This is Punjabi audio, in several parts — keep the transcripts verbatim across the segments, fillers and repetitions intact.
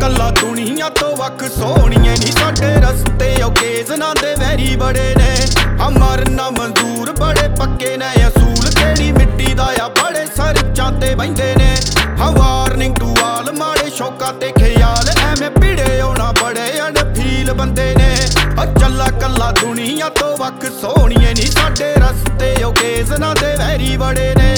ਕੱਲਾ ਦੁਨੀਆ ਤੋਂ ਵੱਖ ਸੋਹਣੀਏ ਨੀ ਸਾਡੇ ਰਸਤੇ ਓਕੇਜ਼ਨਾਂ ਦੇ ਵੈਰੀ ਬੜੇ ਨੇ। ਆ ਮਰਨਾ ਮਨਜ਼ੂਰ ਬੜੇ ਪੱਕੇ ਨੇ ਅਸੂਲ ਕਿਹੜੀ ਮਿੱਟੀ ਦਾ ਆ ਬੜੇ ਸਰਚਾਂ ਤੇ ਬਹਿੰਦੇ ਨੇ। ਹਾਂ ਵਾਰਨਿੰਗ ਟੂ ਆਲ ਮਾੜੇ ਸ਼ੌਕਾਂ ਤੇ ਖਿਆਲ ਐਵੇਂ ਭਿੜੇ ਆਉਣਾ ਬੜੇ ਅਣਫੀਲ ਬੰਦੇ ਨੇ। ਆ ਚੱਲਾ ਕੱਲਾ ਦੁਨੀਆ ਤੋਂ ਵੱਖ ਸੋਹਣੀਏ ਨੀ ਸਾਡੇ ਰਸਤੇ ਓਕੇਜ਼ਨਾਂ ਦੇ ਵੈਰੀ ਬੜੇ ਨੇ।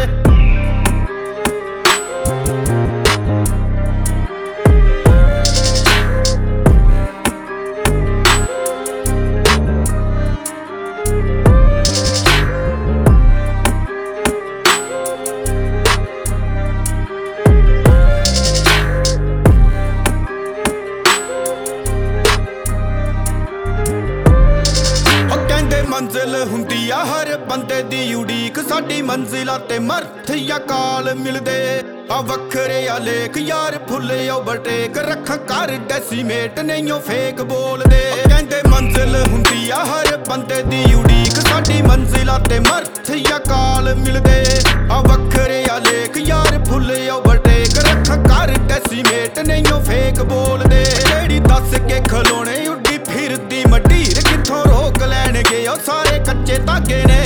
ਮੰਜ਼ਿਲ ਹੁੰਦੀ ਆ ਹਰ ਬੰਦੇ ਦੀ ਉਡੀਕ ਸਾਡੀ ਮੰਜ਼ਿਲਾਂ ਤੇ ਮਰਥ ਜਾਂ ਕਾਲ ਮਿਲਦੇ ਆ ਵੱਖਰੇ ਆ ਲੇਖ ਯਾਰ ਫੁੱਲੇ ਓਵਰਟੇਕ ਰੱਖਾਂ ਕਰ ਡੈਸੀਮੇਟ ਨਹੀਂ ਓ ਫੇਕ ਬੋਲਦੇ। ਕਹਿੰਦੇ ਮੰਜ਼ਿਲ ਹੁੰਦੀ ਆ ਹਰ ਬੰਦੇ ਦੀ ਉਡੀਕ ਸਾਡੀ ਮੰਜ਼ਿਲਾਂ ਤੇ ਮਰਥ ਜਾਂ ਕਾਲ ਮਿਲਦੇ ਆ ਵੱਖਰੇ ਆ ਲੇਖ ਯਾਰ ਫੁੱਲੇ ਓਵਰਟੇਕ ਰੱਖਾਂ ਕਰ ਡੈਸੀਮੇਟ ਨਹੀਂ ਓ ਫੇਕ ਬੋਲਦੇ। ਜਿਹੜੀ ਦੱਸ ਕੇ ਖਲੋਣੇ ਉੱਡੀ ਫਿਰਦੀ ਮਢੀਰ ਕਿੱਥੋਂ ਰੋਕ ਲੈਣਗੇ ਉਹ ਸਾਰੇ ਕੱਚੇ ਧਾਗੇ ਨੇ।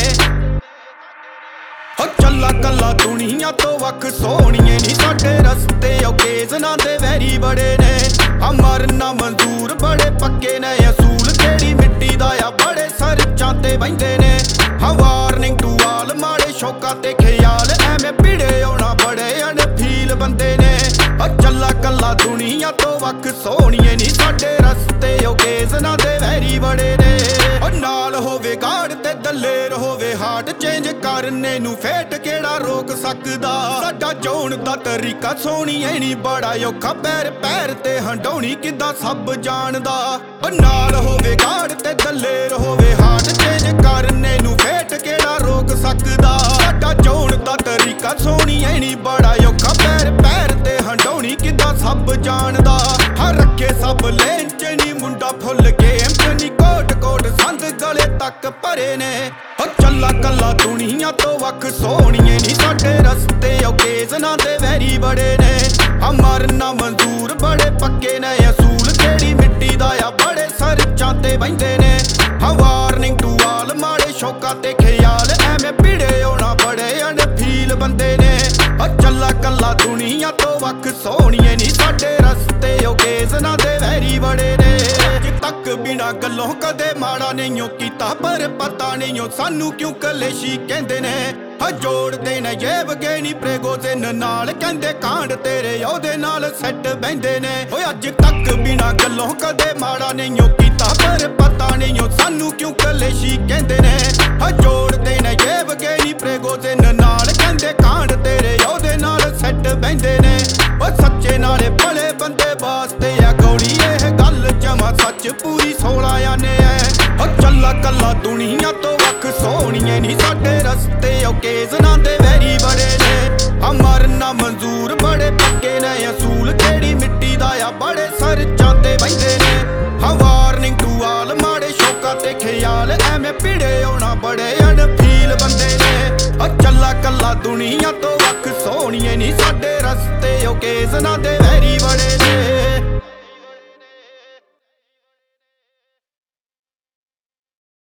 ਹੋ ਚੱਲਾ ਕੱਲਾ ਦੁਨੀਆ ਤੋਂ ਵੱਖ ਸੋਹਣੀਏ ਨੀ ਸਾਡੇ ਰਸਤੇ ਓਕੇਜ਼ਨਾਂ ਦੇ ਵੈਰੀ ਬੜੇ ਨੇ। ਆ ਮਰਨਾ ਮਨਜ਼ੂਰ ਬੜੇ ਪੱਕੇ ਨੇ ਅਸੂਲ ਕਿਹੜੀ ਮਿੱਟੀ ਦਾ ਆ ਬੜੇ ਸਰਚਾਂ ਤੇ ਬਹਿੰਦੇ ਨੇ। ਹਾਂ ਵਾਰਨਿੰਗ ਟੂ ਆਲ ਮਾੜੇ ਸ਼ੌਕਾਂ ਤੇ ਖਿਆਲ ਐਵੇਂ ਭਿੜੇ ਆਉਣਾ ਬੜੇ ਅਣਫੀਲ ਬੰਦੇ ਨੇ। ਆ ਚੱਲਾ ਕੱਲਾ ਦੁਨੀਆ ਤੋਂ ਵੱਖ ਸੋਹਣੀਏ ਨੀ ਸਾਡੇ ਰਸਤੇ ਓਕੇਜ਼ਨਾਂ ਦੇ ਵੈਰੀ ਬੜੇ ਨੇ। ਨਾਲ ਹੋਵੇ ਗਾੜ ਤੇ ਦਲੇਰ ਹੋਵੇ ਹਾਰਟ ਚੇਂਜ ਕਰਨੇ ਨੂੰ ਫੇਟ ਕਿਹੜਾ ਰੋਕ ਸਕਦਾ। ਸਾਡਾ ਜੋਣ ਦਾ ਤਰੀਕਾ ਸੋਹਣੀਏ ਨੀ ਬੜਾ ਔਖਾ ਪੈਰ ਪੈਰ ਤੇ ਹੰਡਾਉਣੀ ਕਿੱਦਾਂ ਸਭ ਜਾਣਦਾ। ਨਾਲ ਹੋਵੇ ਗਾੜ ਤੇ ਦਲੇਰ ਹੋਵੇ ਹਾਰਟ ਚੇਂਜ ਕਰਨੇ ਨੂੰ ਫੇਟ ਕਿਹੜਾ ਰੋਕ ਸਕਦਾ। ਸਾਡਾ ਜੋਣ ਦਾ ਤਰੀਕਾ ਸੋਹਣੀਏ ਨੀ ਬੜਾ ਔਖਾ ਪੈਰ ਪੈਰ ਤੇ ਹੰਡਾਉਣੀ ਕਿੱਦਾਂ ਸਭ ਜਾਣਦਾ। ਹਰ ਰੱਖੇ ਸਭ ਲੈਣ ਚ ਨੀ ਮੁੰਡਾ ਫੁੱਲ ਗੇਮ ਚ ਨੀ ਕੋਟ ਕੋਟ ਸੰਦ ਗਲੇ ਤੱਕ ਭਰੇ ਨੇ। ਹੋ ਚੱਲਾ ਕੱਲਾ ਦੁਨੀਆ ਤੋਂ ਵੱਖ ਸੋਹਣੀਏ ਨੀ ਸਾਡੇ ਰਸਤੇ ਓਕੇਜ਼ਨਾਂ ਦੇ ਵੈਰੀ ਬੜੇ ਨੇ। ਆ ਮਰਨਾ ਮਨਜ਼ੂਰ ਬੜੇ ਪੱਕੇ ਨੇ ਅਸੂਲ ਕਿਹੜੀ ਮਿੱਟੀ ਦਾ ਆ ਬੜੇ ਸਰਚਾਂ ਤੇ ਬਹਿੰਦੇ ਨੇ। ਹਾਂ ਵਾਰਨਿੰਗ ਟੂ ਆਲ ਮਾੜੇ ਸ਼ੌਕਾਂ ਤੇ ਖਿਆਲ ਐਵੇਂ ਭਿੜੇ ਆਉਣਾ ਬੜੇ ਅਣਫੀਲ ਬੰਦੇ ਨੇ। ਹੋ ਚੱਲਾ ਕੱਲਾ ਦੁਨੀਆ ਤੋਂ ਵੱਖ ਸੋਹਣੀਏ ਨੀ ਸਾਡੇ ਰਸਤੇ ਓਕੇਜ਼ਨਾਂ ਦੇ ਵੈਰੀ ਬੜੇ ਨੇ। ਅੱਜ ਤੱਕ ਬਿਨਾਂ ਗੱਲੋਂ ਕਦੇ ਮਾੜਾ ਨਹੀਂ ਓ ਕੀਤਾ ਪਰ ਪਤਾ ਨਹੀਂ ਓ ਸਾਨੂੰ ਕਿਉਂ ਕਲੇਸ਼ੀ ਕਹਿੰਦੇ ਨੇ। ਹਾਂ ਜੋੜਦੇ ਨੇ ਯੇਵਗੇਨੀ ਪ੍ਰਿਗੋਜ਼ਿਨ ਨਾਲ ਕਹਿੰਦੇ ਕਾਂਡ ਤੇਰੇ ਉਹਦੇ ਨਾਲ ਸੈੱਟ ਬਹਿੰਦੇ ਨੇ। ਓਏ ਅੱਜ ਤੱਕ ਬਿਨਾਂ ਗੱਲੋਂ ਕਦੇ ਮਾੜਾ ਨਹੀਂ ਓ ਕੀਤਾ ਪਰ ਪਤਾ ਨਹੀਂ ਓ ਸਾਨੂੰ ਕਿਉਂ ਕਲੇਸ਼ੀ ਕਹਿੰਦੇ ਨੇ। ਹਾਂ ਜੋੜਦੇ ਨੇ ਯੇਵਗੇਨੀ ਪ੍ਰਿਗੋਜ਼ਿਨ ਨਾਲ ਕਹਿੰਦੇ ਕਾਂਡ ਤੇਰੇ ਉਹਦੇ ਨਾਲ ਸੈੱਟ ਬਹਿੰਦੇ ਨੇ। ਓ ਸੱਚੇ ਨਾਲੇ ਭਲੇ ਬੰਦੇ ਵਾਸਤੇ ਆ ਗੋਲੀ ਇਹ ਗੱਲ ਜਮਾ ਸੱਚ ਪੂਰੀ ਸੋਲਾਂ ਆਨੇ ਐ। ਓ ਚੱਲਾ ਕੱਲਾ ਦੁਨੀਆ ਤੋਂ ਵੱਖ ਸੋਹਣੀਏ ਨੀ ਸਾਡੇ ਰਸਤੇ ਓਕੇਜ਼ਨਾਂ ਦੇ ਵੈਰੀ ਬੜੇ ਨੇ। ਆ ਮਰਨਾ ਮਨਜ਼ੂਰ ਬੜੇ ਪੱਕੇ ਨੇ ਅਸੂਲ ਕਿਹੜੀ ਮਿੱਟੀ ਦਾ ਆ ਬੜੇ ਸਰਚਾਂ ਤੇ ਬਹਿੰਦੇ ਨੇ। ਹਾਂ ਵਾਰਨਿੰਗ ਟੂ ਆਲ ਮਾੜੇ ਸ਼ੌਕਾਂ ਤੇ ਖਿਆਲ ਐਵੇਂ ਭਿੜੇ ਆਉਣਾ ਬੜੇ ਅਣਫੀਲ ਬੰਦੇ ਨੇ। ਓ ਚੱਲਾ ਕੱਲਾ ਦੁਨੀਆ ਤੋਂ ਵੱਖ ਸੋਹਣੀਏ ਨੀ ਸਾਡੇ ਰਸਤੇ ਓਕੇਜ਼ਨਾਂ ਦੇ